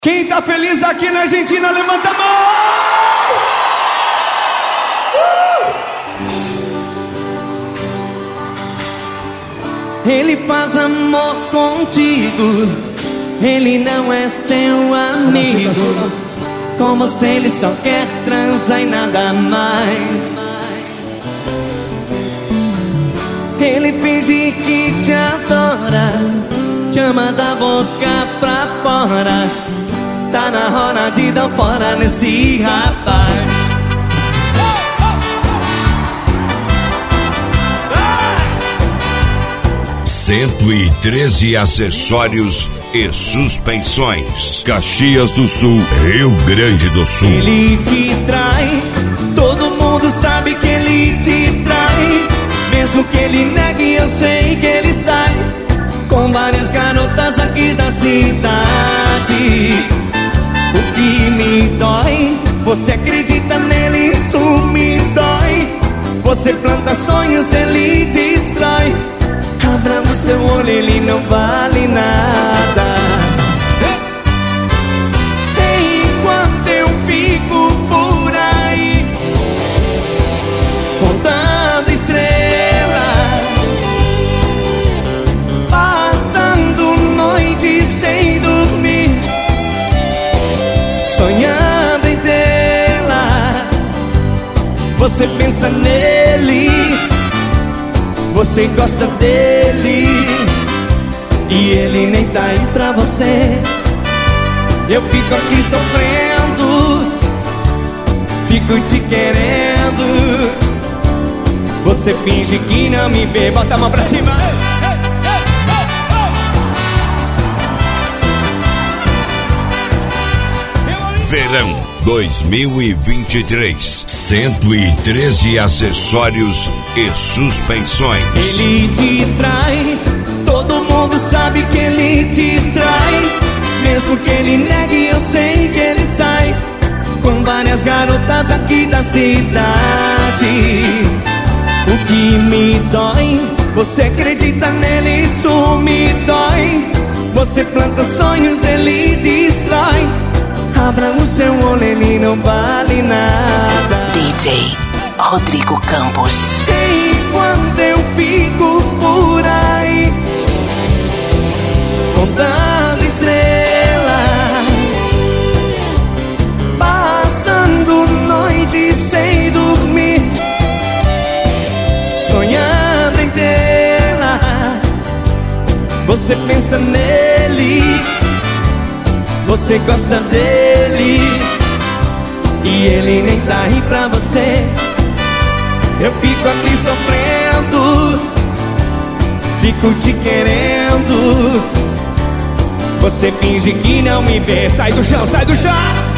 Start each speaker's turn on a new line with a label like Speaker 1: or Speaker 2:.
Speaker 1: Quem tá feliz aqui na Argentina, levanta a mão! Ele faz amor contigo, ele não é seu amigo. Com você ele só quer transar e nada mais. Ele finge que te adora, te ama da boca pra fora. Tá na hora de dar fora nesse rapaz.
Speaker 2: 113 acessórios e suspensões. Caxias do Sul, Rio Grande do Sul.
Speaker 1: Ele te trai, todo mundo sabe que ele te trai. Mesmo que ele negue, eu sei que ele sai com várias garotas aqui da cidade. O que me dói, você acredita nele, isso me dói. Você planta sonhos, ele destrói. Abra o seu olho, ele não vale nada. Enquanto eu fico por aí contando estrelas, passando noite sem dormir, sonhando em tê-la. Você pensa nele, você gosta dele, e ele nem tá aí pra você. Eu fico aqui sofrendo, fico te querendo. Você finge que não me vê, bota a mão pra cima.
Speaker 2: Verão 2023, 113 acessórios e suspensões.
Speaker 1: Ele te trai, todo mundo sabe que ele te trai. Mesmo que ele negue, eu sei que ele sai com várias garotas aqui da cidade. O que me dói, você acredita nele, isso me dói. Você planta sonhos, ele destrói. Abra o seu olho, ele não vale nada.
Speaker 3: DJ Rodrigo Campos.
Speaker 1: Enquanto eu fico por aí contando estrelas, passando noite sem dormir, sonhando em tê-la. Você pensa nele, você gosta dele, e ele nem tá aí pra você. Eu fico aqui sofrendo, fico te querendo. Você finge que não me vê. Sai do chão, sai do chão.